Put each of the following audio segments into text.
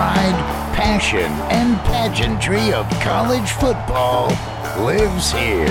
pride, passion, and pageantry of college football lives here.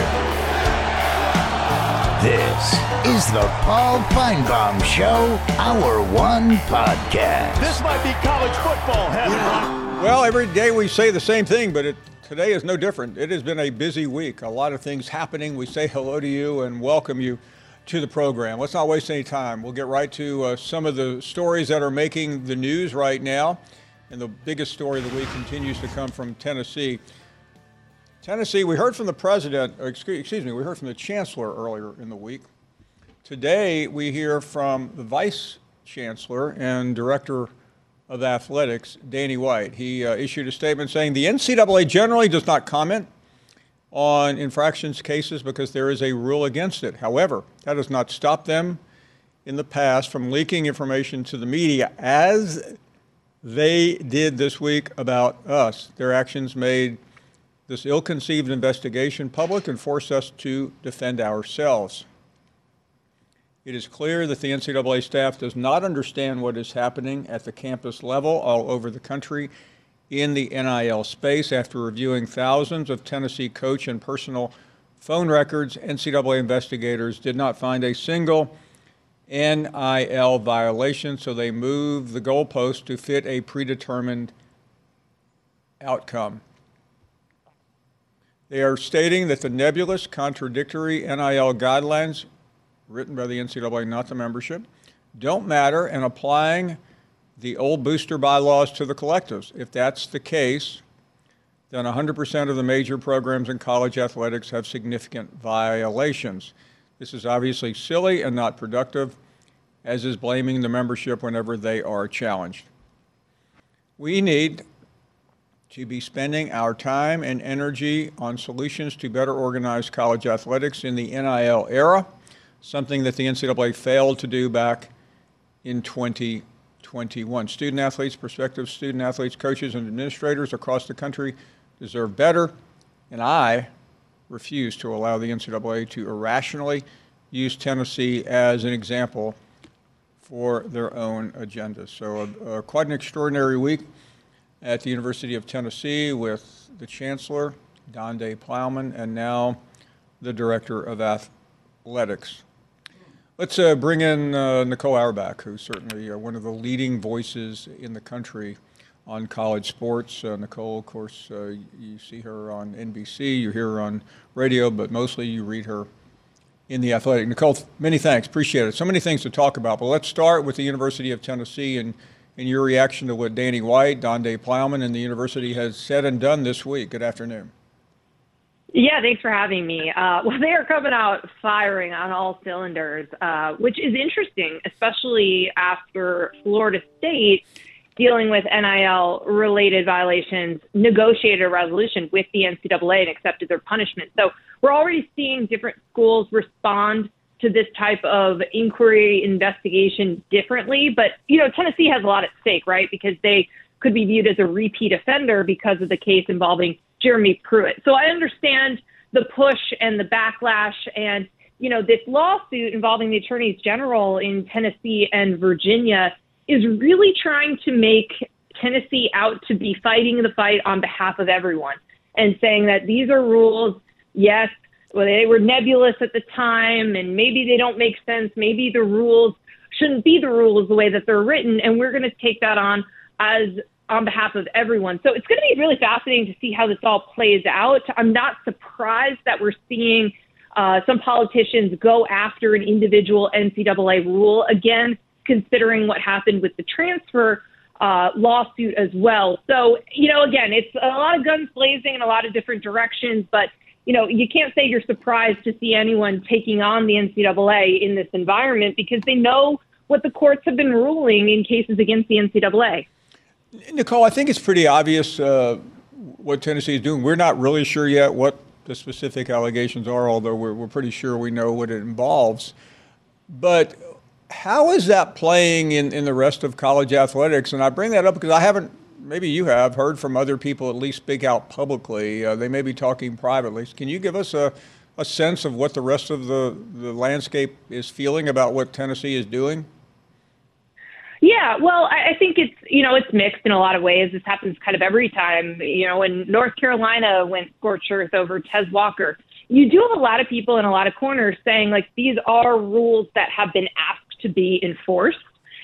This is the Paul Finebaum Show, Hour 1 podcast. This might be college football heaven. Well, every day we say the same thing, but today is no different. It has been a busy week. A lot of things happening. We say hello to you and welcome you to the program. Let's not waste any time. We'll get right to some of the stories that are making the news right now. And the biggest story of the week continues to come from Tennessee. Tennessee, we heard from the president, we heard from the chancellor earlier in the week. Today, we hear from the vice chancellor and director of athletics, Danny White. He issued a statement saying the NCAA generally does not comment on infractions cases because there is a rule against it. However, that does not stop them in the past from leaking information to the media as they did this week about us. Their actions made this ill-conceived investigation public and forced us to defend ourselves. It is clear that the NCAA staff does not understand what is happening at the campus level all over the country in the NIL space. After reviewing thousands of Tennessee coach and personal phone records, NCAA investigators did not find a single NIL violation, so they moved the goalpost to fit a predetermined outcome. They are stating that the nebulous, contradictory NIL guidelines written by the NCAA, not the membership, don't matter, and applying the old booster bylaws to the collectives. If that's the case, then 100% of the major programs in college athletics have significant violations. This is obviously silly and not productive, as is blaming the membership whenever they are challenged. We need to be spending our time and energy on solutions to better organize college athletics in the NIL era, something that the NCAA failed to do back in 2021. Student athletes, prospective student athletes, coaches, and administrators across the country deserve better, and I refuse to allow the NCAA to irrationally use Tennessee as an example for their own agenda. So quite an extraordinary week at the University of Tennessee with the chancellor, Donde Plowman, and now the director of athletics. Let's bring in Nicole Auerbach, who's certainly one of the leading voices in the country on college sports. Nicole, of course, you see her on NBC, you hear her on radio, but mostly you read her in The Athletic. Nicole, many thanks. Appreciate it. So many things to talk about, but let's start with the University of Tennessee and your reaction to what Danny White, Donde Plowman, and the university has said and done this week. Good afternoon. Yeah, thanks for having me. Well, they are coming out firing on all cylinders, which is interesting, especially after Florida State, dealing with NIL-related violations, negotiated a resolution with the NCAA and accepted their punishment. So we're already seeing different schools respond to this type of inquiry investigation differently. But, Tennessee has a lot at stake, right? Because they could be viewed as a repeat offender because of the case involving Jeremy Pruitt. So I understand the push and the backlash and, this lawsuit involving the attorneys general in Tennessee and Virginia is really trying to make Tennessee out to be fighting the fight on behalf of everyone and saying that these are rules. Yes, well, they were nebulous at the time and maybe they don't make sense. Maybe the rules shouldn't be the rules the way that they're written. And we're going to take that on behalf of everyone. So it's going to be really fascinating to see how this all plays out. I'm not surprised that we're seeing some politicians go after an individual NCAA rule, again, considering what happened with the transfer lawsuit as well. So, again, it's a lot of guns blazing in a lot of different directions, but, you can't say you're surprised to see anyone taking on the NCAA in this environment because they know what the courts have been ruling in cases against the NCAA. Nicole, I think it's pretty obvious what Tennessee is doing. We're not really sure yet what the specific allegations are, although we're pretty sure we know what it involves. But how is that playing in the rest of college athletics? And I bring that up because I haven't, maybe you have, heard from other people at least speak out publicly. They may be talking privately. Can you give us a sense of what the rest of the landscape is feeling about what Tennessee is doing? Yeah, well, I think it's mixed in a lot of ways. This happens kind of every time. When North Carolina went scorched earth over Tez Walker, you do have a lot of people in a lot of corners saying, like, these are rules that have been asked to be enforced.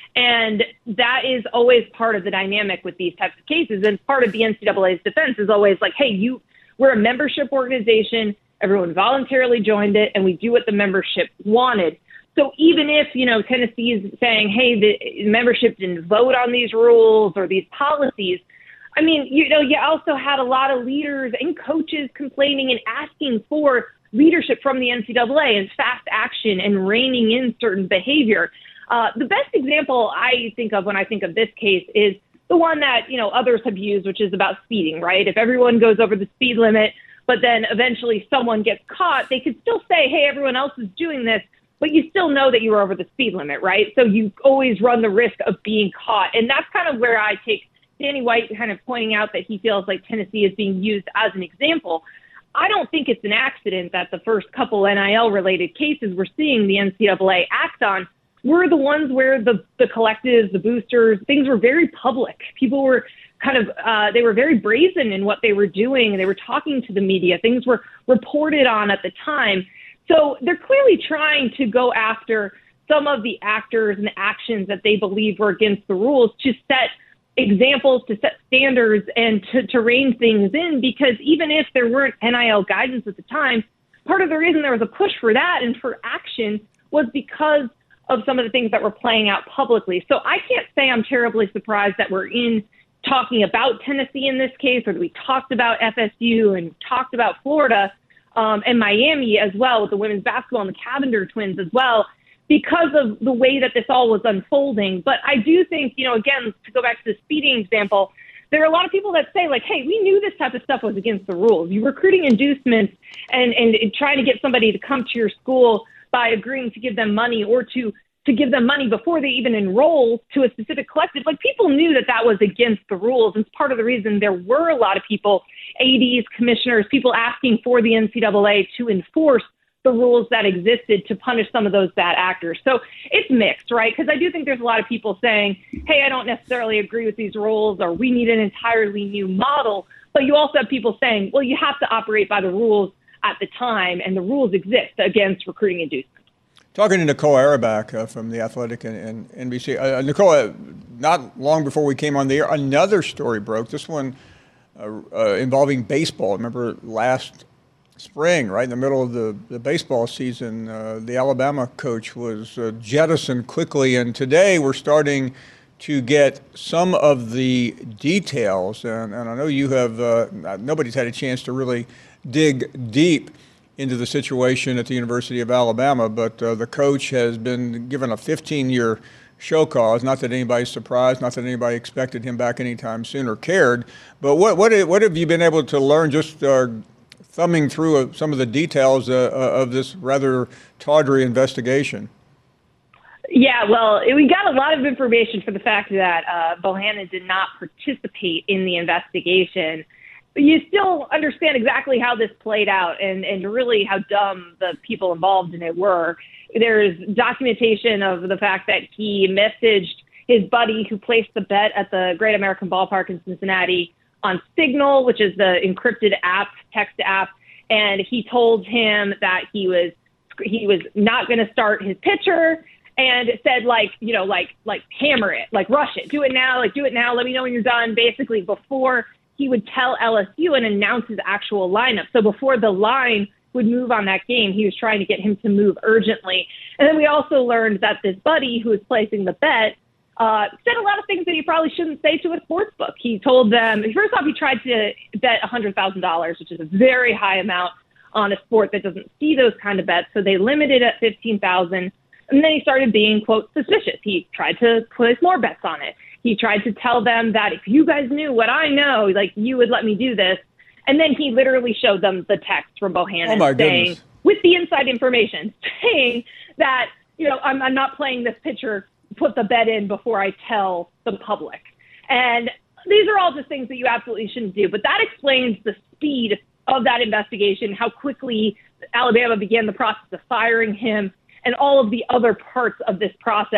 And that is always part of the dynamic with these types of cases. And part of the NCAA's defense is always like, hey, we're a membership organization. Everyone voluntarily joined it, and we do what the membership wanted. So even if, Tennessee is saying, hey, the membership didn't vote on these rules or these policies, I mean, you also had a lot of leaders and coaches complaining and asking for leadership from the NCAA and fast action and reining in certain behavior. The best example I think of when I think of this case is the one that, others have used, which is about speeding, right? If everyone goes over the speed limit, but then eventually someone gets caught, they could still say, hey, everyone else is doing this, but you still know that you were over the speed limit, right? So you always run the risk of being caught. And that's kind of where I take Danny White kind of pointing out that he feels like Tennessee is being used as an example. I don't think it's an accident that the first couple NIL-related cases we're seeing the NCAA act on were the ones where the collectives, the boosters, things were very public. People were kind of, they were very brazen in what they were doing. They were talking to the media. Things were reported on at the time. So they're clearly trying to go after some of the actors and actions that they believe were against the rules to set examples, to set standards, and to rein things in, because even if there weren't NIL guidance at the time, part of the reason there was a push for that and for action was because of some of the things that were playing out publicly. So I can't say I'm terribly surprised that we're talking about Tennessee in this case, or that we talked about FSU and talked about Florida and Miami as well with the women's basketball and the Cavender twins as well, because of the way that this all was unfolding. But I do think, again, to go back to the speeding example, there are a lot of people that say, like, hey, we knew this type of stuff was against the rules. You recruiting inducements and trying to get somebody to come to your school by agreeing to give them money or to give them money before they even enroll to a specific collective. Like, people knew that was against the rules. And it's part of the reason there were a lot of people, ADs, commissioners, people asking for the NCAA to enforce the rules that existed to punish some of those bad actors. So it's mixed, right? Because I do think there's a lot of people saying, hey, I don't necessarily agree with these rules, or we need an entirely new model. But you also have people saying, well, you have to operate by the rules at the time, and the rules exist against recruiting inducement. Talking to Nicole Auerbach from The Athletic and NBC. Nicole, not long before we came on the air, another story broke, this one involving baseball. Remember last spring, right in the middle of the baseball season, the Alabama coach was jettisoned quickly, and today we're starting to get some of the details, and I know you have, nobody's had a chance to really dig deep into the situation at the University of Alabama, but the coach has been given a 15-year show cause. Not that anybody's surprised, not that anybody expected him back anytime soon or cared, but what have you been able to learn just thumbing through some of the details of this rather tawdry investigation? Yeah, well, we got a lot of information for the fact that Bohannon did not participate in the investigation. But you still understand exactly how this played out and really how dumb the people involved in it were. There's documentation of the fact that he messaged his buddy who placed the bet at the Great American Ballpark in Cincinnati on Signal, which is the encrypted app, text app, and he told him that he was not going to start his pitcher, and said, like hammer it, like rush it, do it now, let me know when you're done, basically before he would tell LSU and announce his actual lineup. So before the line would move on that game, he was trying to get him to move urgently. And then we also learned that this buddy who was placing the bet said a lot of things that he probably shouldn't say to a sports book. He told them, first off, he tried to bet $100,000, which is a very high amount on a sport that doesn't see those kind of bets. So they limited at $15,000. And then he started being, quote, suspicious. He tried to place more bets on it. He tried to tell them that if you guys knew what I know, like, you would let me do this. And then he literally showed them the text from Bohannon saying, with the inside information, saying that, I'm not playing this pitcher, put the bet in before I tell the public. And these are all just things that you absolutely shouldn't do. But that explains the speed of that investigation, how quickly Alabama began the process of firing him, and all of the other parts of this process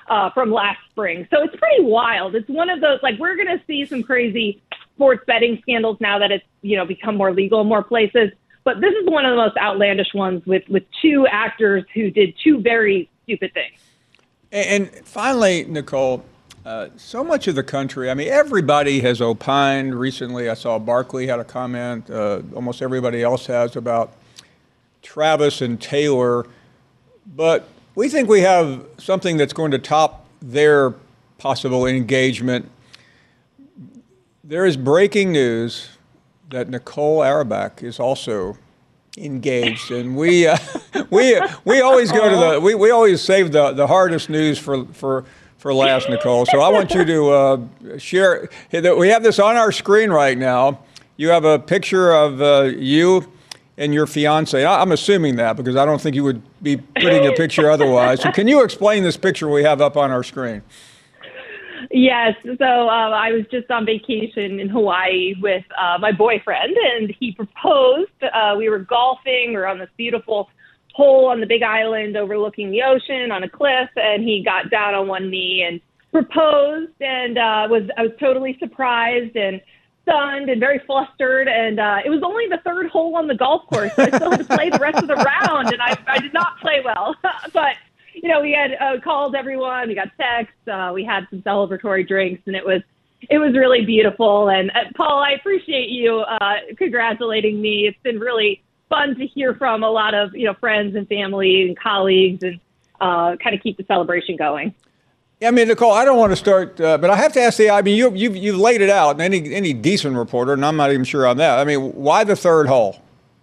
from last spring. So it's pretty wild. It's one of those, like, we're going to see some crazy sports betting scandals now that it's, become more legal in more places. But this is one of the most outlandish ones with two actors who did two very stupid things. And finally, Nicole, so much of the country, everybody has opined recently. I saw Barkley had a comment, almost everybody else has, about Travis and Taylor. But we think we have something that's going to top their possible engagement. There is breaking news that Nicole Auerbach is also engaged, and we always go to we always save the hardest news for last, Nicole. So I want you to share. We have this on our screen right now. You have a picture of you and your fiance. I'm assuming that because I don't think you would be putting a picture otherwise. So can you explain this picture we have up on our screen? Yes. So I was just on vacation in Hawaii with my boyfriend, and he proposed. We were golfing. We were on this beautiful hole on the Big Island overlooking the ocean on a cliff, and he got down on one knee and proposed, and I was totally surprised and stunned and very flustered, and it was only the third hole on the golf course. So I still had to play the rest of the round, and I did not play well. But we had called everyone, we got texts, we had some celebratory drinks, and it was really beautiful. And Paul, I appreciate you congratulating me. It's been really fun to hear from a lot of friends and family and colleagues, and kind of keep the celebration going. Yeah, Nicole, I don't want to start, but I have to ask you've laid it out, and any decent reporter, and I'm not even sure on that. Why the third hole?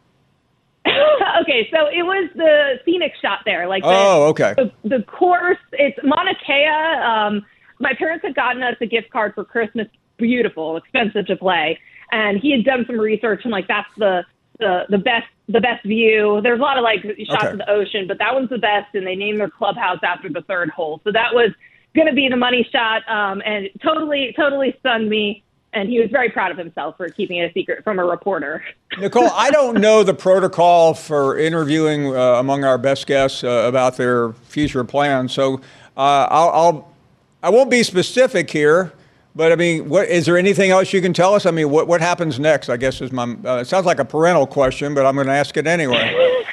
Okay, so it was the Phoenix shot there. Okay. The course, it's Mauna Kea. My parents had gotten us a gift card for Christmas. Beautiful, expensive to play. And he had done some research, and that's the best view. There's a lot of shots of the ocean, but that one's the best, and they named their clubhouse after the third hole. So that was going to be the money shot, and totally stunned me. And he was very proud of himself for keeping it a secret from a reporter. Nicole, I don't know the protocol for interviewing among our best guests about their future plans. So I won't be specific here, but what is there anything else you can tell us? What happens next? I guess is my. It sounds like a parental question, but I'm going to ask it anyway.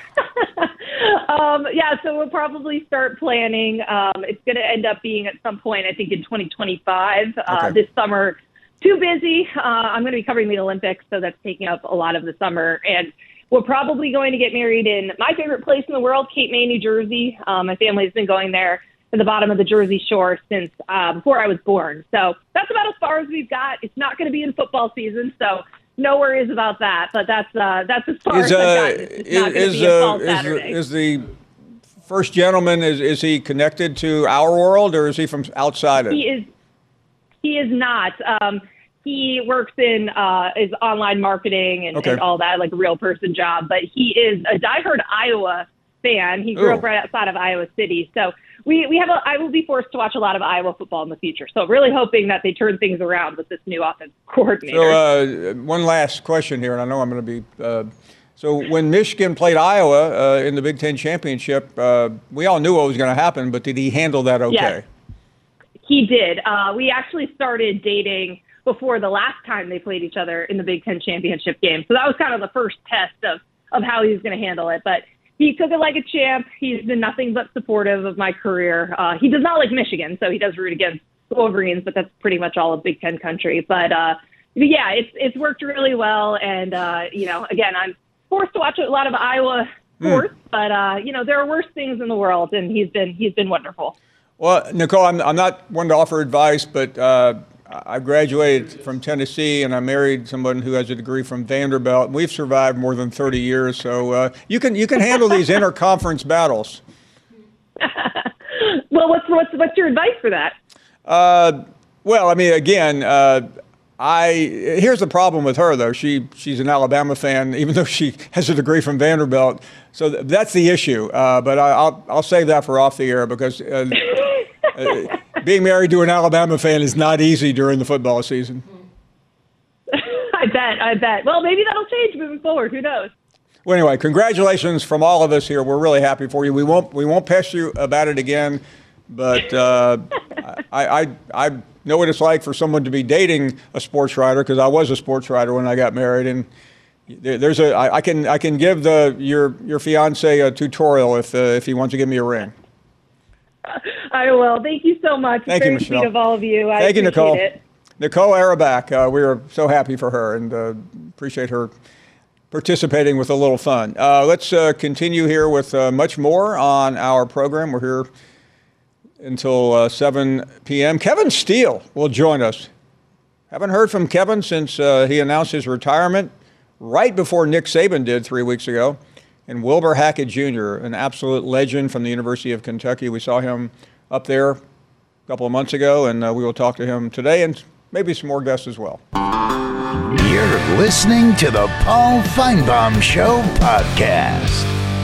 So we'll probably start planning. It's going to end up being at some point, I think, in 2025. This summer. Too busy. I'm going to be covering the Olympics, so that's taking up a lot of the summer. And we're probably going to get married in my favorite place in the world, Cape May, New Jersey. My family has been going there to the bottom of the Jersey Shore since before I was born. So that's about as far as we've got. It's not going to be in football season, so no worries about that. But that's as far as I've gotten. It's not going to be a fall Saturday. Is the first gentleman, is he connected to our world, or is he from outside it? He is not. He works in is online marketing and all that, like a real person job. But he is a diehard Iowa fan. He grew up right outside of Iowa City. So I will be forced to watch a lot of Iowa football in the future. So really hoping that they turn things around with this new offensive coordinator. So one last question here, and I know I'm going to be. So when Michigan played Iowa in the Big Ten championship, we all knew what was going to happen. But did he handle that okay? Yes. He did. We actually started dating before the last time they played each other in the Big Ten championship game. So that was kind of the first test of how he was going to handle it. But he took it like a champ. He's been nothing but supportive of my career. He does not like Michigan, so he does root against the Wolverines, but that's pretty much all of Big Ten country. But yeah, it's worked really well. And, again, I'm forced to watch a lot of Iowa sports, but, there are worse things in the world, and he's been wonderful. Well, Nicole, I'm not one to offer advice, but I graduated from Tennessee, and I married someone who has a degree from Vanderbilt. And we've survived more than 30 years, so you can handle these interconference battles. Well, what's your advice for that? Here's the problem with her, though. She's an Alabama fan, even though she has a degree from Vanderbilt. So that's the issue. But I'll save that for off the air because being married to an Alabama fan is not easy during the football season. I bet. Well, maybe that'll change moving forward. Who knows? Well, anyway, congratulations from all of us here. We're really happy for you. We won't pester you about it again. But I know what it's like for someone to be dating a sports writer, because I was a sports writer when I got married, and I can give your fiance a tutorial if he wants to give me a ring. I will. Thank you so much. Thank you, Michelle. Sweet of all of you. Thank you, Nicole. It. Nicole Arabak, we are so happy for her and appreciate her participating with a little fun. Let's continue here with much more on our program. We're here until 7 p.m. Kevin Steele will join us. Haven't heard from Kevin since he announced his retirement right before Nick Saban did 3 weeks ago. And Wilbur Hackett Jr., an absolute legend from the University of Kentucky. We saw him up there a couple of months ago, and we will talk to him today and maybe some more guests as well. You're listening to the Paul Feinbaum Show podcast.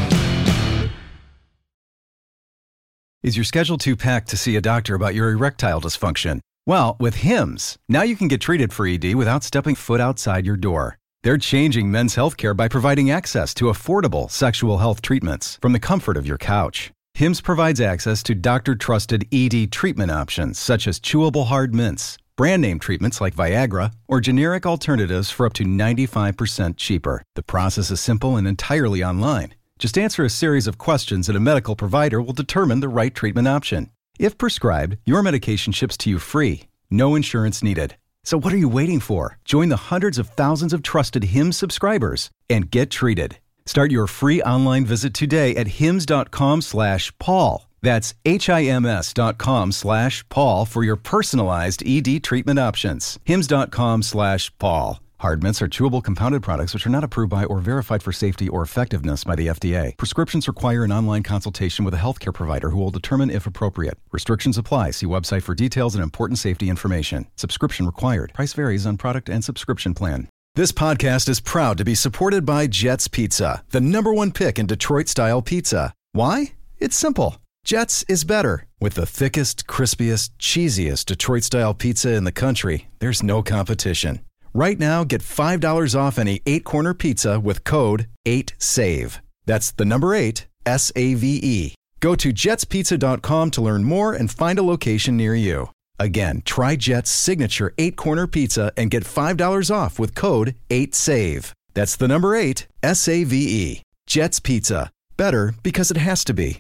Is your schedule too packed to see a doctor about your erectile dysfunction? Well, with Hims, now you can get treated for ED without stepping foot outside your door. They're changing men's healthcare by providing access to affordable sexual health treatments from the comfort of your couch. Hims provides access to doctor-trusted ED treatment options such as chewable hard mints, brand name treatments like Viagra, or generic alternatives for up to 95% cheaper. The process is simple and entirely online. Just answer a series of questions and a medical provider will determine the right treatment option. If prescribed, your medication ships to you free. No insurance needed. So what are you waiting for? Join the hundreds of thousands of trusted Hims subscribers and get treated. Start your free online visit today at hims.com/Paul. That's HIMS.com/Paul for your personalized ED treatment options. hims.com/Paul. Hard mints are chewable compounded products which are not approved by or verified for safety or effectiveness by the FDA. Prescriptions require an online consultation with a healthcare provider who will determine if appropriate. Restrictions apply. See website for details and important safety information. Subscription required. Price varies on product and subscription plan. This podcast is proud to be supported by Jets Pizza, the #1 pick in Detroit-style pizza. Why? It's simple. Jets is better. With the thickest, crispiest, cheesiest Detroit-style pizza in the country, there's no competition. Right now, get $5 off any 8-corner pizza with code 8SAVE. That's the number 8, S-A-V-E. Go to jetspizza.com to learn more and find a location near you. Again, try Jet's signature 8-corner pizza and get $5 off with code 8SAVE. That's the number 8, S-A-V-E. Jet's Pizza. Better because it has to be.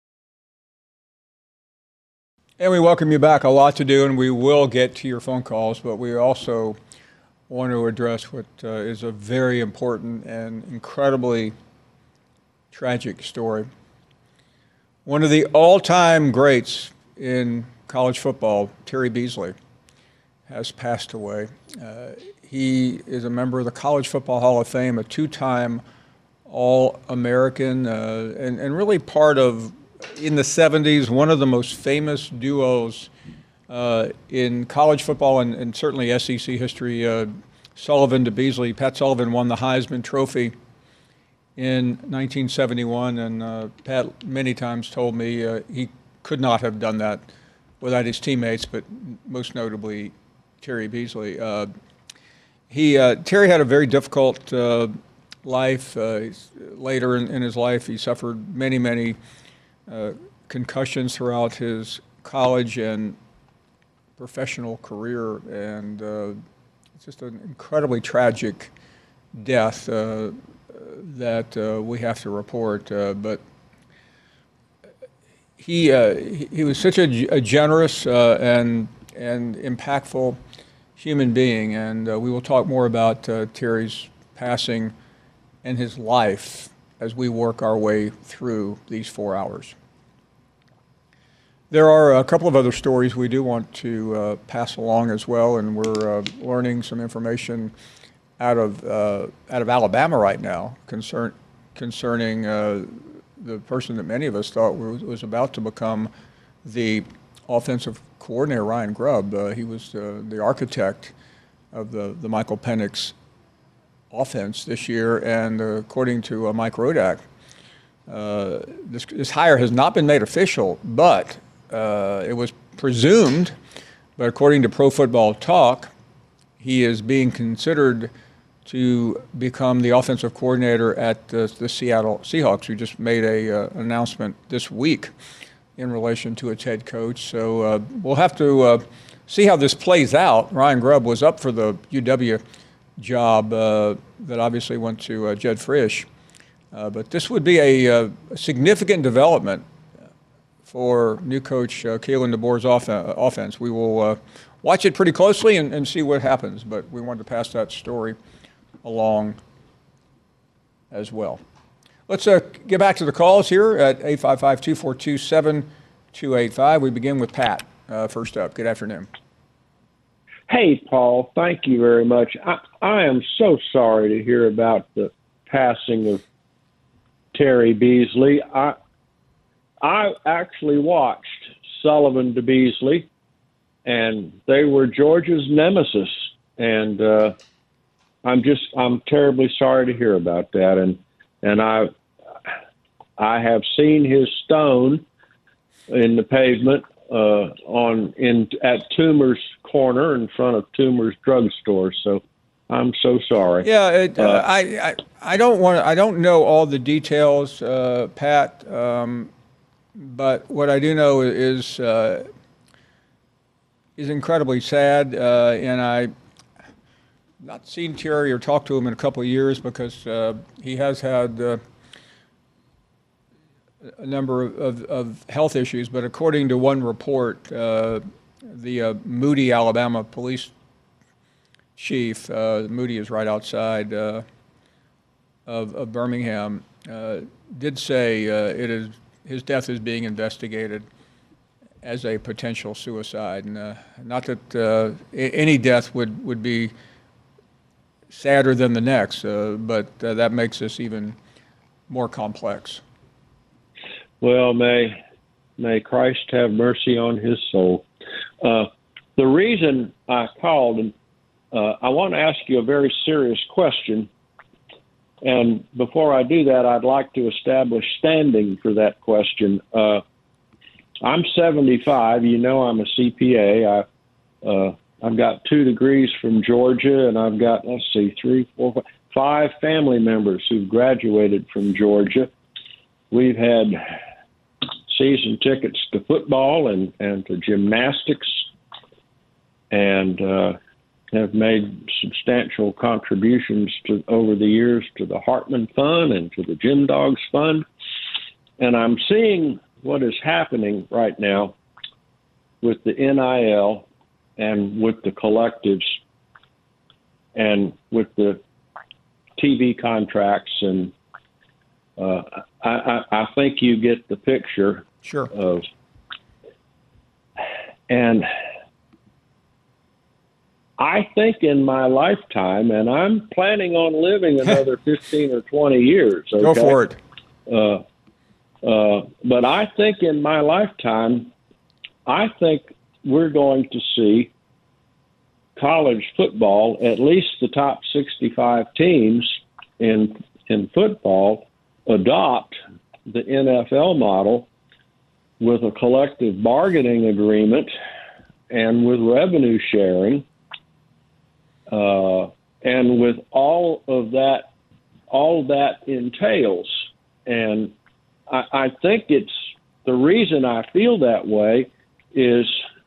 And we welcome you back. A lot to do, and we will get to your phone calls, but we also want to address what is a very important and incredibly tragic story. One of the all-time greats in college football, Terry Beasley, has passed away. He is a member of the College Football Hall of Fame, a 2-time All-American, and really part of, in the 70s, one of the most famous duos in college football and certainly SEC history. Sullivan to Beasley. Pat Sullivan won the Heisman Trophy in 1971, and Pat many times told me he could not have done that without his teammates, but most notably Terry Beasley. Terry had a very difficult life. Later in his life, he suffered many concussions throughout his college and professional career, and it's just an incredibly tragic death that we have to report. But he was such a generous and impactful human being, and we will talk more about Terry's passing and his life as we work our way through these 4 hours. There are a couple of other stories we do want to pass along as well, and we're learning some information out of Alabama right now concerning the person that many of us thought was about to become the offensive coordinator, Ryan Grubb. He was the architect of the Michael Penix offense this year, and according to Mike Rodak, this hire has not been made official, but it was presumed, but according to Pro Football Talk, he is being considered to become the offensive coordinator at the Seattle Seahawks, who just made an announcement this week in relation to its head coach. So we'll have to see how this plays out. Ryan Grubb was up for the UW job that obviously went to Jed Frisch. But this would be a significant development for new coach Kalen DeBoer's offense. We will watch it pretty closely and see what happens, but we wanted to pass that story along as well. Let's get back to the calls here at 855-242-7285. We begin with Pat first up. Good afternoon. Hey, Paul, thank you very much. I am so sorry to hear about the passing of Terry Beasley. I actually watched Sullivan to Beasley, and they were Georgia's nemesis. And I'm terribly sorry to hear about that. And I have seen his stone in the pavement at Toomer's Corner in front of Toomer's drugstore. So I'm so sorry. Yeah, I don't know all the details, Pat. But what I do know is incredibly sad, and I've not seen Terry or talked to him in a couple of years because he has had a number of health issues. But according to one report, the Moody, Alabama police chief, Moody is right outside of Birmingham, did say his death is being investigated as a potential suicide. And not that any death would be sadder than the next, but that makes this even more complex. Well, may Christ have mercy on his soul. The reason I called, and I want to ask you a very serious question. And before I do that, I'd like to establish standing for that question. I'm 75. You know I'm a CPA. I've got 2 degrees from Georgia, and I've got, 5 family members who've graduated from Georgia. We've had season tickets to football and to gymnastics, and have made substantial contributions over the years to the Hartman Fund and to the Gym Dogs Fund. And I'm seeing what is happening right now with the NIL and with the collectives and with the TV contracts. And I think you get the picture. Sure. And I think in my lifetime, and I'm planning on living another 15 or 20 years. Okay? Go for it. But I think in my lifetime, I think we're going to see college football, at least the top 65 teams in football, adopt the NFL model with a collective bargaining agreement and with revenue sharing. And with all that entails. And I think it's the reason I feel that way is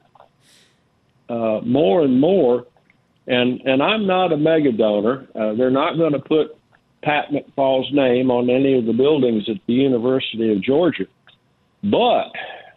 more and more, and I'm not a mega donor. They're not going to put Pat McFall's name on any of the buildings at the University of Georgia. But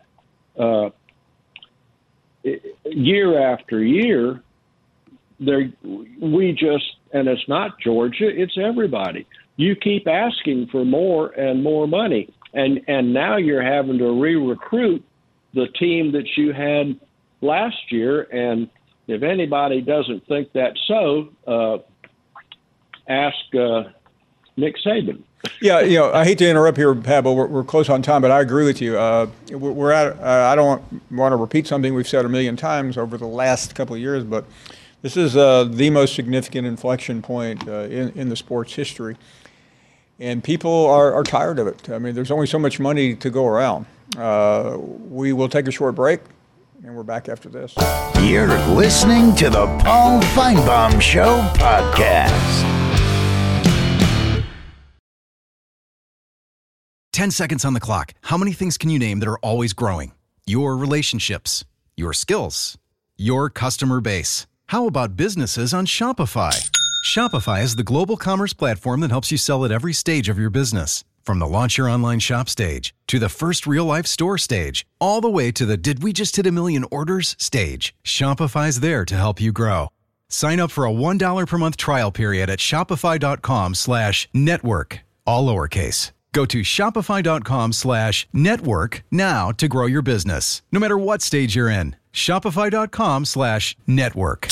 year after year, and it's not Georgia, it's everybody. You keep asking for more and more money, and now you're having to re-recruit the team that you had last year. And if anybody doesn't think that's so, ask Nick Saban. Yeah, I hate to interrupt here, Pat, but we're close on time. But I agree with you. We're at. I don't want to repeat something we've said a million times over the last couple of years, but this is the most significant inflection point in the sport's history. And people are tired of it. I mean, there's only so much money to go around. We will take a short break, and we're back after this. You're listening to the Paul Feinbaum Show podcast. 10 seconds on the clock. How many things can you name that are always growing? Your relationships, your skills, your customer base. How about businesses on Shopify? Shopify is the global commerce platform that helps you sell at every stage of your business. From the launch your online shop stage, to the first real-life store stage, all the way to the did we just hit a million orders stage. Shopify's there to help you grow. Sign up for a $1 per month trial period at shopify.com/network, all lowercase. Go to shopify.com/network now to grow your business, no matter what stage you're in. Shopify.com/network.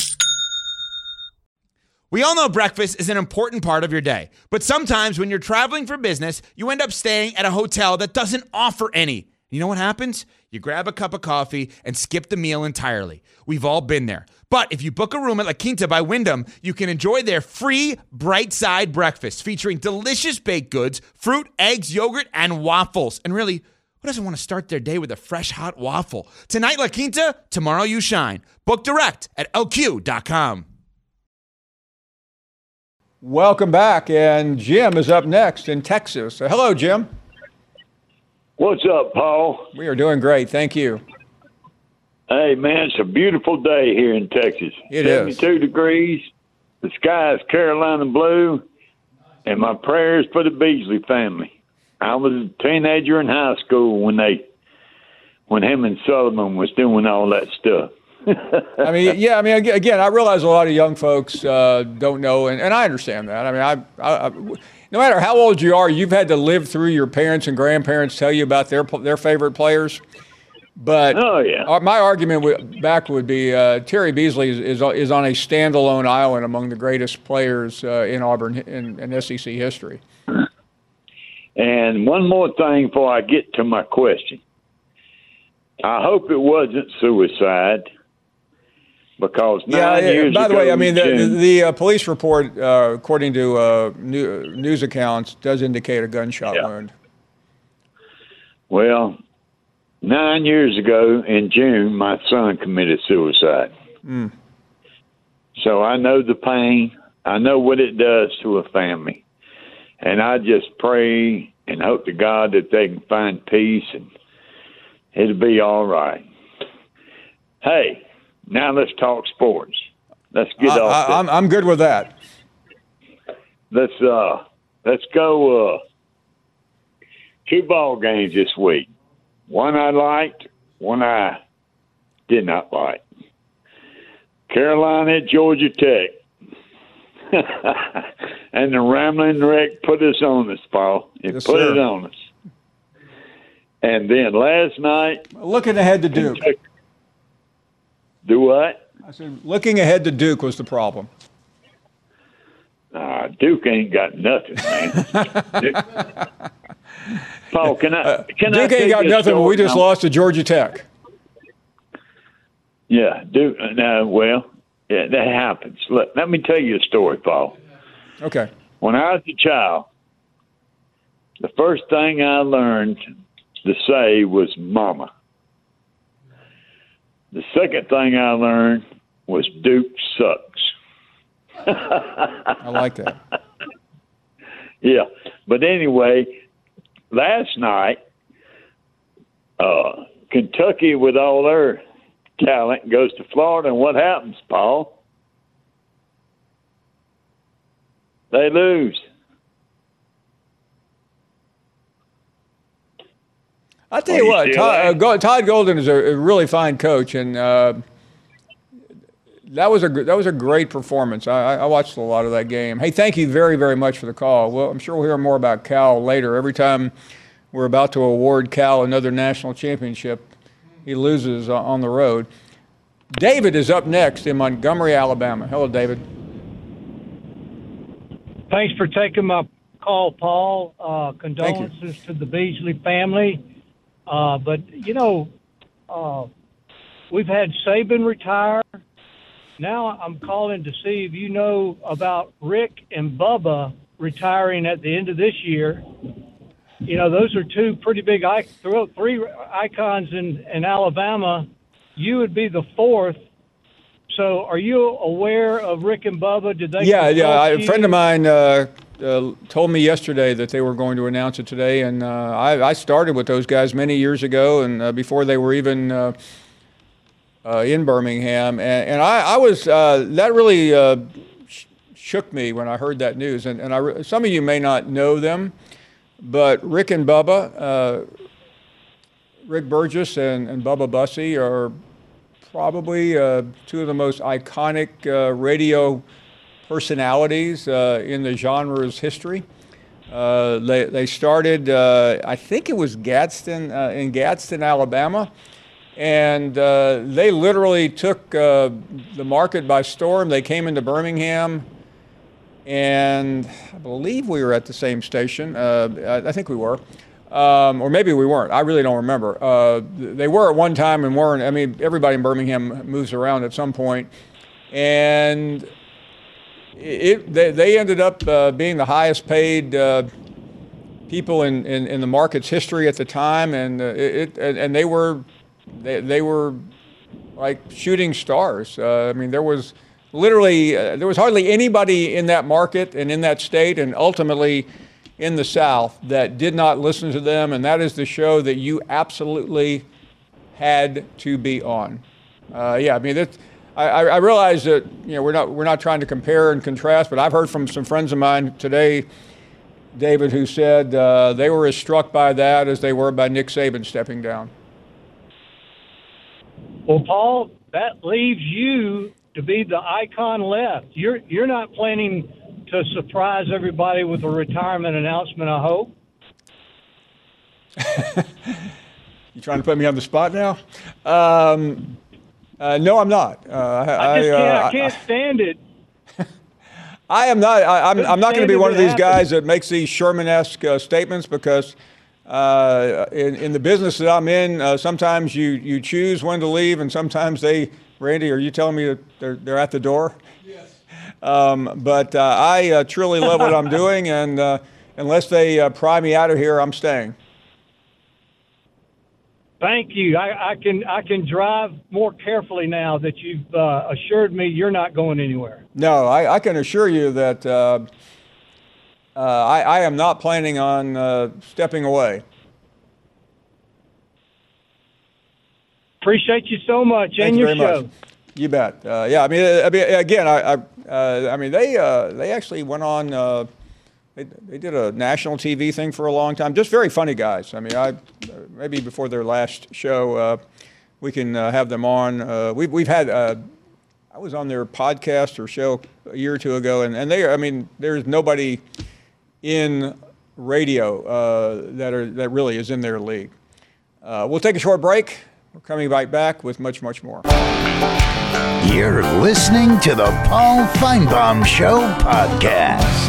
We all know breakfast is an important part of your day, but sometimes when you're traveling for business, you end up staying at a hotel that doesn't offer any. You know what happens? You grab a cup of coffee and skip the meal entirely. We've all been there. But if you book a room at La Quinta by Wyndham, you can enjoy their free Bright Side breakfast featuring delicious baked goods, fruit, eggs, yogurt, and waffles. And really, who doesn't want to start their day with a fresh, hot waffle? Tonight, La Quinta, tomorrow you shine. Book direct at lq.com. Welcome back, and Jim is up next in Texas. Hello, Jim. What's up, Paul? We are doing great, thank you. Hey, man, it's a beautiful day here in Texas. It is. 72 degrees. The sky is Carolina blue, and my prayers for the Beasley family. I was a teenager in high school when him and Sullivan was doing all that stuff. Again, I realize a lot of young folks don't know, and I understand that. I mean, I no matter how old you are, you've had to live through your parents and grandparents tell you about their favorite players. But my argument would be Terry Beasley is on a standalone island among the greatest players in Auburn in SEC history. And one more thing before I get to my question. I hope it wasn't suicide. Because 9 years by the ago, way, I mean, the police report, according to news accounts, does indicate a gunshot wound. Well, 9 years ago in June, my son committed suicide. So I know the pain. I know what it does to a family. And I just pray and hope to God that they can find peace and it'll be all right. Hey. Now let's talk sports. Let's get off this. I'm good with that. Let's go 2 ball games this week. One I liked, one I did not like. Carolina at Georgia Tech. And the Rambling Wreck put us on us, Paul. It put it on us. And then last night, looking ahead to Duke. Do what? I said, looking ahead to Duke was the problem. Duke ain't got nothing, man. Paul, can I Duke ain't got nothing, but we just lost to Georgia Tech. Yeah, Duke. That happens. Look, let me tell you a story, Paul. Okay. When I was a child, the first thing I learned to say was mama. The second thing I learned was Duke sucks. I like that. Yeah. But anyway, last night, Kentucky, with all their talent, goes to Florida, and what happens, Paul? They lose. I'll tell you what, Todd Golden is a really fine coach, and that was a great performance. I watched a lot of that game. Hey, thank you very, very much for the call. Well, I'm sure we'll hear more about Cal later. Every time we're about to award Cal another national championship, he loses on the road. David is up next in Montgomery, Alabama. Hello, David. Thanks for taking my call, Paul. Condolences to the Beasley family. But, we've had Saban retire. Now I'm calling to see if you know about Rick and Bubba retiring at the end of this year. Those are two pretty big, three icons in Alabama. You would be the fourth. So are you aware of Rick and Bubba? Did they? Yeah. A friend of mine told me yesterday that they were going to announce it today, and I started with those guys many years ago, and before they were even in Birmingham, and I was that really shook me when I heard that news. And some of you may not know them, but Rick and Bubba, Rick Burgess and Bubba Bussey are probably two of the most iconic radio personalities in the genre's history. They started, I think it was Gadsden, in Gadsden, Alabama, and they literally took the market by storm. They came into Birmingham, and I believe we were at the same station. I think we were. Or maybe we weren't. I really don't remember. They were at one time and weren't. I mean, everybody in Birmingham moves around at some point. And they ended up being the highest paid people in the market's history at the time. And they were like shooting stars. I mean, there was hardly anybody in that market and in that state and ultimately in the South that did not listen to them, and that is the show that you absolutely had to be on. I mean, I realize that we're not trying to compare and contrast, but I've heard from some friends of mine today, David, who said they were as struck by that as they were by Nick Saban stepping down. Well, Paul, that leaves you to be the icon left. You're not planning to surprise everybody with a retirement announcement, I hope. You trying to put me on the spot now? No, I'm not. I can't stand it. I am not. I'm not going to be one of these guys that makes these Sherman-esque statements because in the business that I'm in, sometimes you choose when to leave, and sometimes they. Randy, are you telling me that they're at the door? Yes. But I truly love what I'm doing, and unless they pry me out of here, I'm staying. Thank you. I can drive more carefully now that you've assured me you're not going anywhere. No, I can assure you that I am not planning on stepping away. Appreciate you so much and your show. Much. You bet. I mean, again, I mean, they actually went on. They did a national TV thing for a long time. Just very funny guys. I mean, maybe before their last show, we can have them on. We've had. I was on their podcast or show a year or two ago, and they. I mean, there's nobody in radio that really is in their league. We'll take a short break. We're coming right back with much, much more. You're listening to the Paul Feinbaum Show podcast.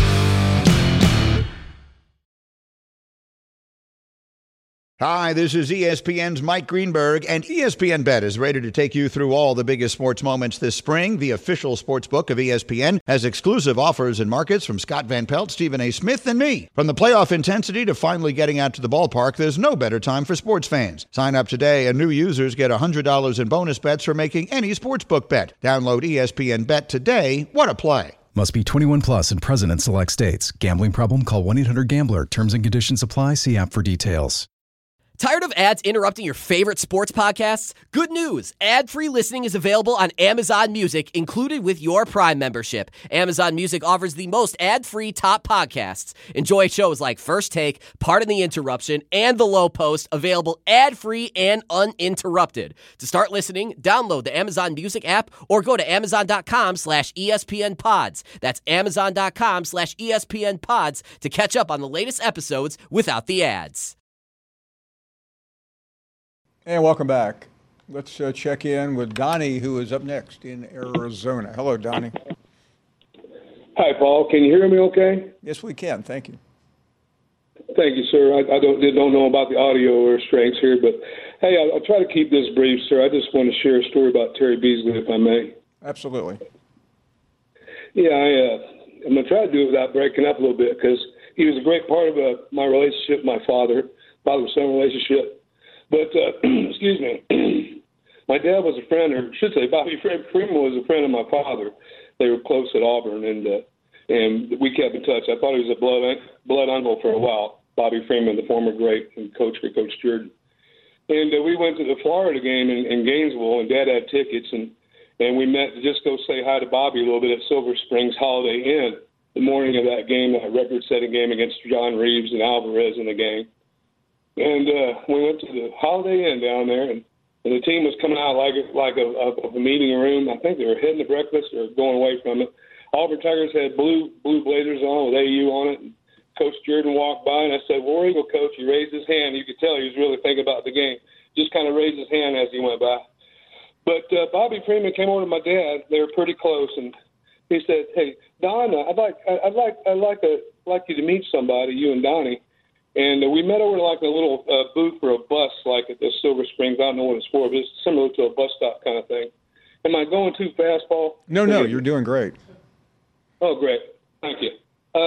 Hi, this is ESPN's Mike Greenberg, and ESPN Bet is ready to take you through all the biggest sports moments this spring. The official sports book of ESPN has exclusive offers and markets from Scott Van Pelt, Stephen A. Smith, and me. From the playoff intensity to finally getting out to the ballpark, there's no better time for sports fans. Sign up today, and new users get $100 in bonus bets for making any sportsbook bet. Download ESPN Bet today. What a play. Must be 21 plus and present in select states. Gambling problem? Call 1-800-GAMBLER. Terms and conditions apply. See app for details. Tired of ads interrupting your favorite sports podcasts? Good news! Ad-free listening is available on Amazon Music, included with your Prime membership. Amazon Music offers the most ad-free top podcasts. Enjoy shows like First Take, Pardon the Interruption, and The Low Post, available ad-free and uninterrupted. To start listening, download the Amazon Music app or go to amazon.com/ESPNpods. That's amazon.com/ESPNpods to catch up on the latest episodes without the ads. And welcome back. Let's check in with Donnie, who is up next in Arizona. Hello, Donnie. Hi, Paul. Can you hear me okay? Yes, we can. Thank you. Thank you, sir. I don't know about the audio or strengths here, but, hey, I'll try to keep this brief, sir. I just want to share a story about Terry Beasley, if I may. Absolutely. Yeah, I'm going to try to do it without breaking up a little bit because he was a great part of my relationship with my father-son relationship. But, excuse me, my dad was a friend, or I should say Bobby Freeman was a friend of my father. They were close at Auburn, and and we kept in touch. I thought he was a blood uncle for a while. Bobby Freeman, the former great and coach for Coach Jordan. And we went to the Florida game in Gainesville, and Dad had tickets, and we met to just go say hi to Bobby a little bit at Silver Springs Holiday Inn the morning of that game, that record-setting game against John Reeves and Alvarez in the game. And we went to the Holiday Inn down there, and the team was coming out like a meeting room. I think they were heading to breakfast or going away from it. Auburn Tigers had blue blazers on with AU on it. And Coach Jordan walked by, and I said, "War Eagle, Coach." He raised his hand. You could tell he was really thinking about the game. Just kind of raised his hand as he went by. But Bobby Freeman came over to my dad. They were pretty close, and he said, "Hey, Don, I'd like you to meet somebody, you and Donnie." And we met over like a little booth for a bus, like at the Silver Springs. I don't know what it's for, but it's similar to a bus stop kind of thing. Am I going too fast, Paul? No, you're doing great. Oh, great. Thank you.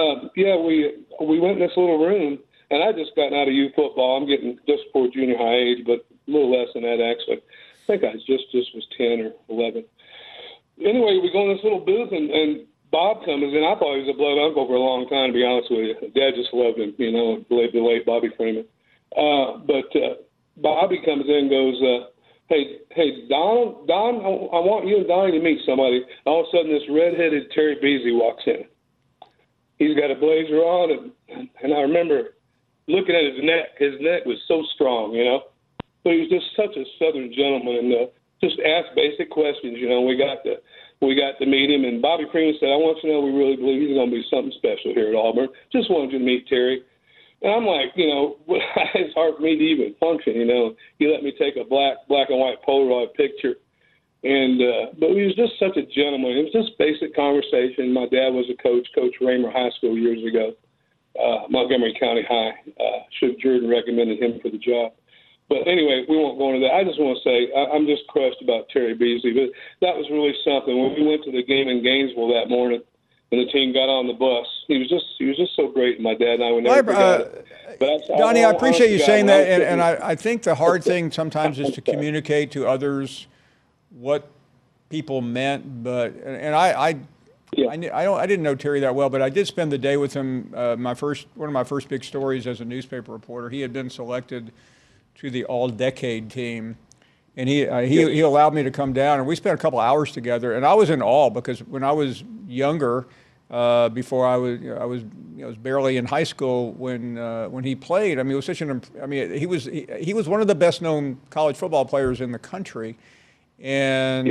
We went in this little room, and I just gotten out of youth football. I'm getting just before junior high age, but a little less than that, actually. I think I just was 10 or 11. Anyway, we go in this little booth, and Bob comes in. I thought he was a blood uncle for a long time, to be honest with you. Dad just loved him, the late Bobby Freeman. But Bobby comes in and goes, hey, Don, I want you and Donnie to meet somebody. All of a sudden, this redheaded Terry Beasley walks in. He's got a blazer on, and I remember looking at his neck. His neck was so strong, But he was just such a Southern gentleman, and just asked basic questions. We got to meet him, and Bobby Freeman said, "I want you to know we really believe he's going to be something special here at Auburn. Just wanted you to meet Terry." And I'm like, it's hard for me to even function. He let me take a black and white Polaroid picture. And but he was just such a gentleman. It was just basic conversation. My dad was a coach, Coach Raymer High School years ago, Montgomery County High. Jordan recommended him for the job. But anyway, we won't go into that. I just want to say I'm just crushed about Terry Beasley. But that was really something. When we went to the game in Gainesville that morning, and the team got on the bus, he was just so great. My dad and I would never forget it. But Donnie, I appreciate you saying that, and I think the hard thing sometimes is to communicate to others what people meant. But I didn't know Terry that well, but I did spend the day with him. One of my first big stories as a newspaper reporter. He had been selected to the all-decade team, and he allowed me to come down, and we spent a couple hours together. And I was in awe because when I was younger, before I was barely in high school when he played. I mean, it was such he was one of the best-known college football players in the country, and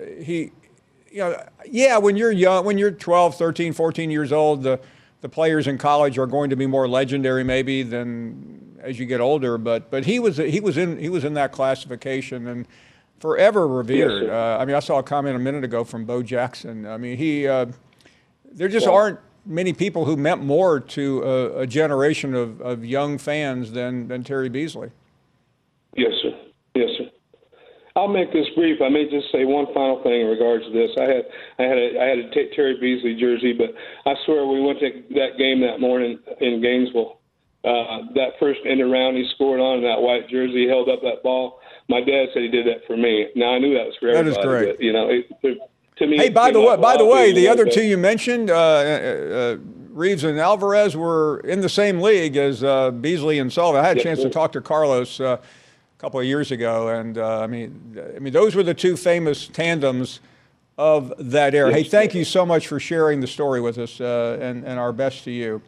when you're young, when you're 12, 13, 14 years old, the players in college are going to be more legendary maybe than as you get older, but he was in that classification and forever revered. Yes, I saw a comment a minute ago from Bo Jackson. I mean, there just aren't many people who meant more to a generation of young fans than Terry Beasley. Yes, sir. Yes, sir. I'll make this brief. I may just say one final thing in regards to this. I had a Terry Beasley jersey, but I swear we went to that game that morning in Gainesville. That first end around he scored on in that white jersey, he held up that ball. My dad said he did that for me. Now I knew that was for everybody. That is great. But, to me, hey, by the way, the other two you mentioned, Reeves and Alvarez, were in the same league as Beasley and Sullivan. I had a chance to talk to Carlos a couple of years ago, and I mean, those were the two famous tandems of that era. Hey, thank you so much for sharing the story with us, and our best to you.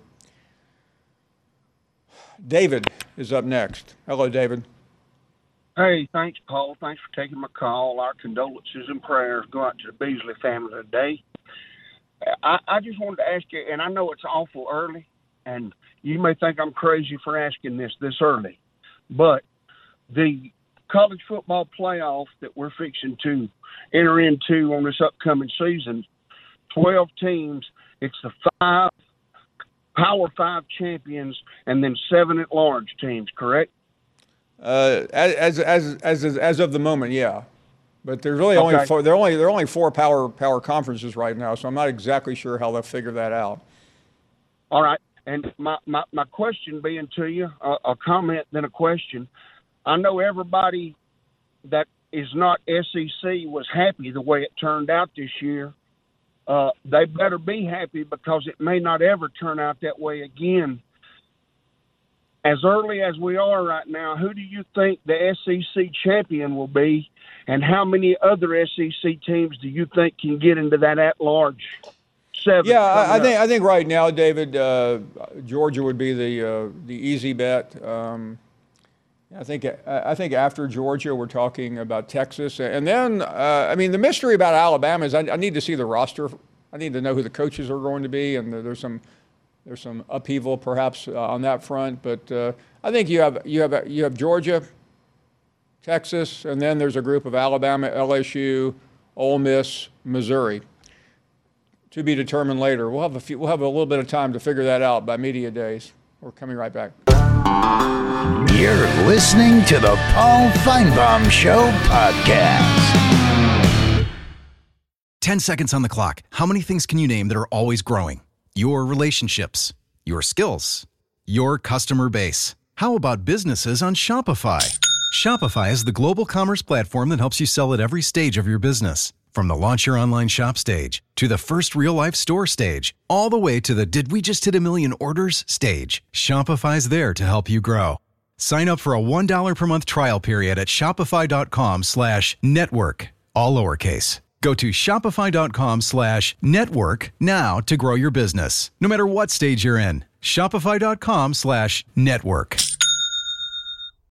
David is up next. Hello, David. Hey, thanks, Paul. Thanks for taking my call. Our condolences and prayers go out to the Beasley family today. I just wanted to ask you, and I know it's awful early, and you may think I'm crazy for asking this early, but the college football playoff that we're fixing to enter into on this upcoming season, 12 teams, it's the 5 Power 5 champions and then 7 at-large teams, correct? As of the moment, yeah. But there's really only four. There are only 4 power conferences right now, so I'm not exactly sure how they'll figure that out. All right, and my question being to you, a comment then a question. I know everybody that is not SEC was happy the way it turned out this year. they better be happy, because it may not ever turn out that way again. As early as we are right now, who do you think the SEC champion will be, and how many other SEC teams do you think can get into that at-large? Yeah, I think right now, David, Georgia would be the easy bet. I think after Georgia, we're talking about Texas, and then the mystery about Alabama is I need to see the roster. I need to know who the coaches are going to be, and there's some upheaval perhaps on that front. But I think you have Georgia, Texas, and then there's a group of Alabama, LSU, Ole Miss, Missouri. To be determined later. We'll have a little bit of time to figure that out by media days. We're coming right back. You're listening to the Paul Feinbaum Show podcast. 10 seconds on the clock. How many things can you name that are always growing? Your relationships, your skills, your customer base. How about businesses on Shopify? Shopify is the global commerce platform that helps you sell at every stage of your business. From the launch your online shop stage, to the first real-life store stage, all the way to the did we just hit 1 million orders stage, Shopify's there to help you grow. Sign up for a $1 per month trial period at shopify.com/network, all lowercase. Go to shopify.com/network now to grow your business, no matter what stage you're in. Shopify.com/network.